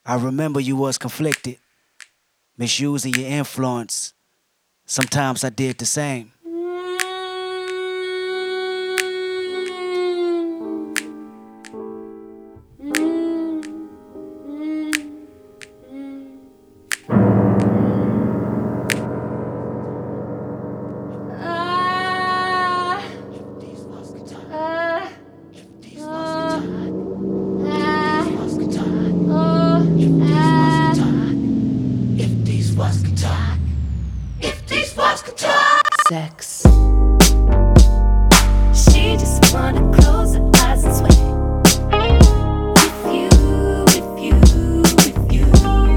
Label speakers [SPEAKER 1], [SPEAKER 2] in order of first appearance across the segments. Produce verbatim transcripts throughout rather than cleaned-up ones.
[SPEAKER 1] I remember you was conflicted, misusing your influence. Sometimes I did the same.
[SPEAKER 2] Sex. She just wanna close her eyes and sweat. With you, with you, with you.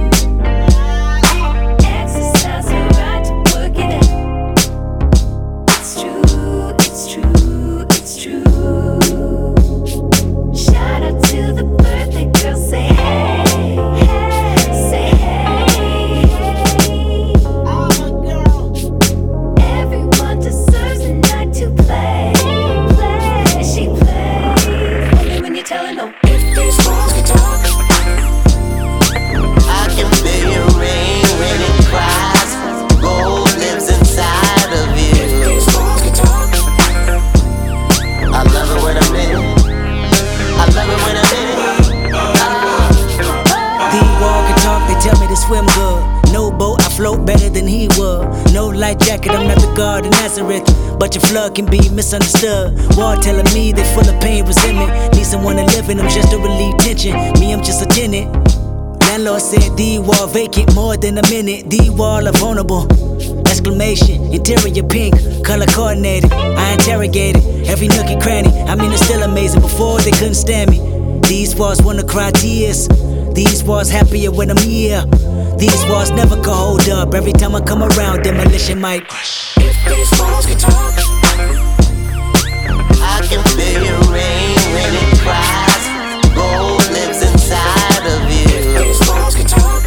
[SPEAKER 2] Exercise her right to work it out. It's true, it's true, it's true. Shout out to the birthday girl, say hey, hey, say hey, hey. Everyone deserves a night to play, play. She plays only when you're telling her. If these walls could talk,
[SPEAKER 3] I can feel your rain when it cries. Gold lives inside of you.
[SPEAKER 2] if these walls could talk,
[SPEAKER 3] I love it when I'm in it. I love it when I'm in it.
[SPEAKER 1] The wall can talk, they tell me to swim good. No boat, I float better than he would. No light jacket, I'm not the God of Nazareth. But your flood can be misunderstood. Wall telling me they full of pain, resentment. Need someone to live in them just to relieve tension. Me, I'm just a tenant. Landlord said the wall vacant more than a minute. The wall are vulnerable. Exclamation, interior pink, color coordinated. I interrogated every nook and cranny. I mean, it's still amazing. Before they couldn't stand me. These walls wanna cry tears. These walls happier when I'm here. These walls never can hold up. Every time I come around, demolition might.
[SPEAKER 2] if these walls could talk,
[SPEAKER 3] I can feel your rain when it cries. Gold lives inside of
[SPEAKER 2] if
[SPEAKER 3] you.
[SPEAKER 2] these walls could talk,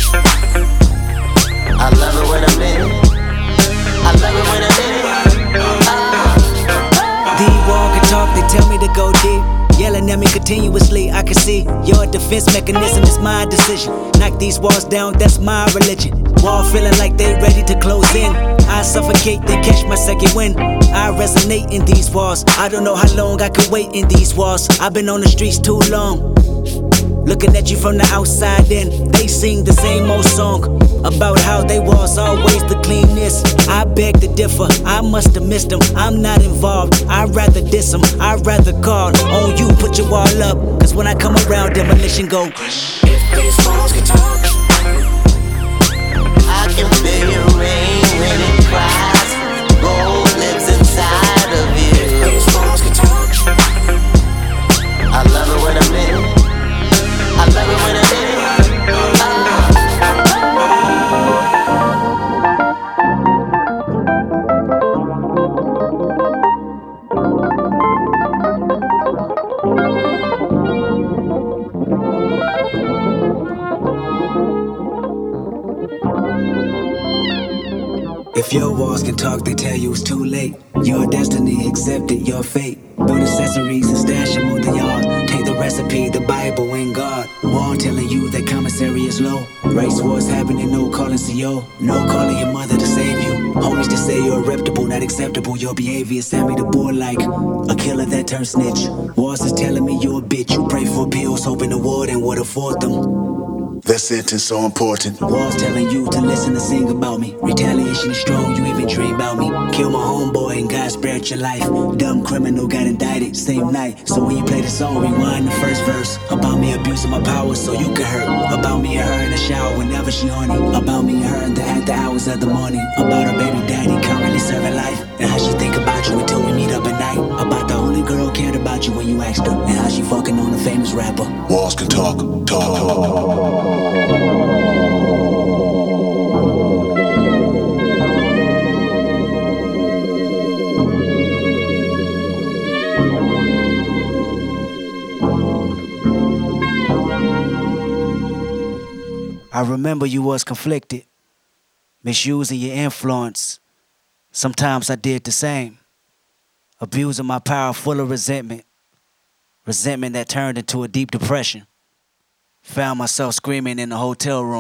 [SPEAKER 3] I love it when I'm in it. I love it when I'm in it.
[SPEAKER 1] The wall can talk, they tell me to go deep. Yelling at me continuously, I can see your defense mechanism is my decision. Knock these walls down, that's my religion. Wall feeling like they ready to close in. I suffocate, then catch my second wind. I resonate in these walls. I don't know how long I could wait in these walls. I've been on the streets too long. Looking at you from the outside in, they sing the same old song about how they was always the cleanest. I beg to differ, I must have missed them. I'm not involved, I'd rather diss them. I'd rather call on you, put your wall up. Cause when I come around, demolition go.
[SPEAKER 2] if these walls could talk,
[SPEAKER 3] I can feel your rain when it cries. Gold lives inside of
[SPEAKER 2] if
[SPEAKER 3] you.
[SPEAKER 2] these walls could talk,
[SPEAKER 3] I love it when I'm in it. I love it when I'm in it.
[SPEAKER 1] If your walls can talk, they tell you it's too late. Your destiny accepted, your fate. Build accessories and stash them on the yard. Take the recipe, the Bible, and God. Wall telling you that commissary is low. Race wars happening, no calling C O. No calling your mother to save you. Homies to say you're reputable, not acceptable. Your behavior sent me the bull like a killer that turned snitch. Walls is telling me you're a bitch. You pray for pills, hoping the warden would afford them.
[SPEAKER 4] That sentence so important.
[SPEAKER 1] Walls telling you to listen and sing about me. Retaliation is strong, you even dream about me. Kill my homeboy and God spared your life. Dumb criminal got indicted same night. So when you play the song, rewind the first verse. About me abusing my power so you can hurt. About me and her in the shower whenever she horny. About me and her in the after hours of the morning. About her baby daddy currently serving life. And how she think about you until we meet up at night. About the only girl cared about you when you asked her. And how she fucking on a famous rapper.
[SPEAKER 4] Walls can talk, talk.
[SPEAKER 1] I remember you was conflicted, misusing your influence. Sometimes I did the same, abusing my power full of resentment, resentment that turned into a deep depression. Found myself screaming in the hotel room.